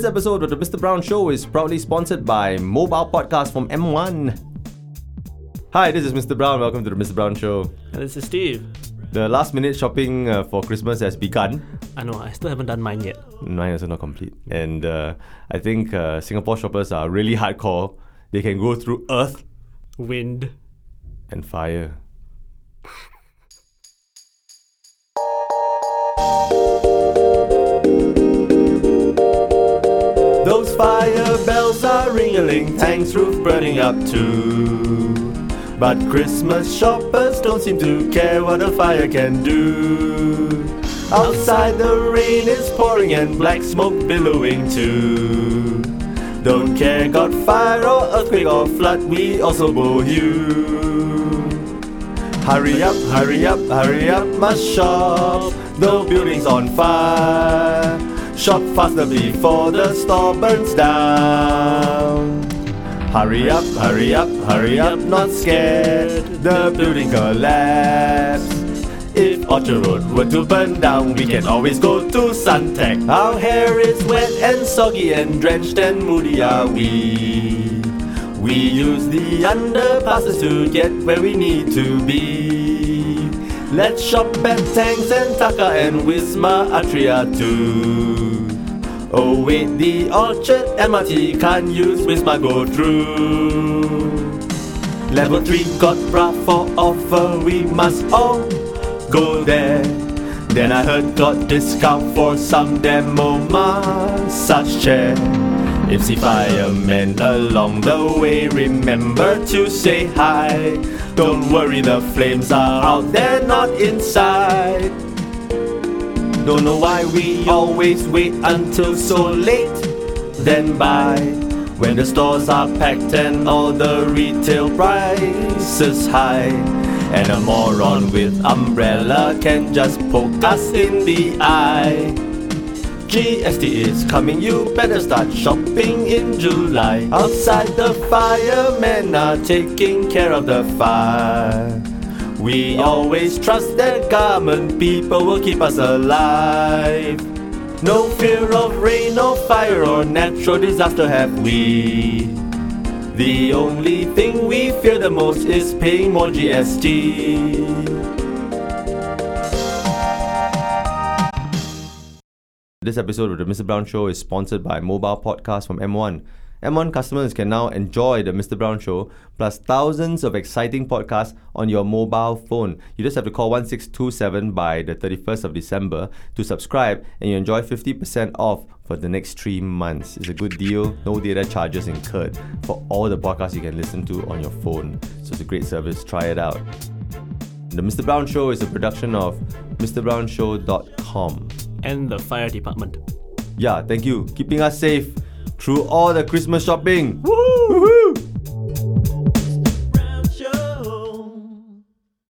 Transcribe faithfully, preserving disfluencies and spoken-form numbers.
This episode of the Mister Brown Show is proudly sponsored by Mobile Podcast from M one. Hi, this is Mister Brown. Welcome to the Mister Brown Show. And this is Steve. The last minute shopping uh, for Christmas has begun. I know, I still haven't done mine yet. Mine is not complete. And uh, I think uh, Singapore shoppers are really hardcore. They can go through earth, wind, and fire. Those fire bells are ringing, tanks roof burning up too. But Christmas shoppers don't seem to care what a fire can do. Outside the rain is pouring and black smoke billowing too. Don't care, got fire or earthquake or flood, we also bow you. Hurry up, hurry up, hurry up, must shop. The building's on fire. Shop faster before the store burns down. Hurry up, hurry up, hurry up, not scared. The building collapse. If Orchard Road were to burn down, we can always go to Suntec. Our hair is wet and soggy and drenched and moody are we. We use the underpasses to get where we need to be. Let's shop at Tangs and Taka and Wisma Atria too. Oh wait, the Orchard M R T can't use Wisma go through. Level three got bra for offer, we must all go there. Then I heard got discount for some demo massage chair. If see firemen along the way, remember to say hi. Don't worry, the flames are out there, not inside. Don't know why we always wait until so late, then buy. When the stores are packed and all the retail prices high. And a moron with umbrella can just poke us in the eye. G S T is coming, you better start shopping in July. Outside the firemen are taking care of the fire. We always trust that government people will keep us alive. No fear of rain or fire or natural disaster have we. The only thing we fear the most is paying more G S T. This episode of the Mister Brown Show is sponsored by Mobile Podcast from M one. M one customers can now enjoy the Mister Brown Show plus thousands of exciting podcasts on your mobile phone. You just have to call one six two seven by the thirty-first of December to subscribe, and you enjoy fifty percent off for the next three months. It's a good deal, no data charges incurred for all the podcasts you can listen to on your phone. So it's a great service, try it out. The Mister Brown Show is a production of Mr Brown Show dot com. And the fire department. Yeah, thank you. Keeping us safe through all the Christmas shopping. Woo!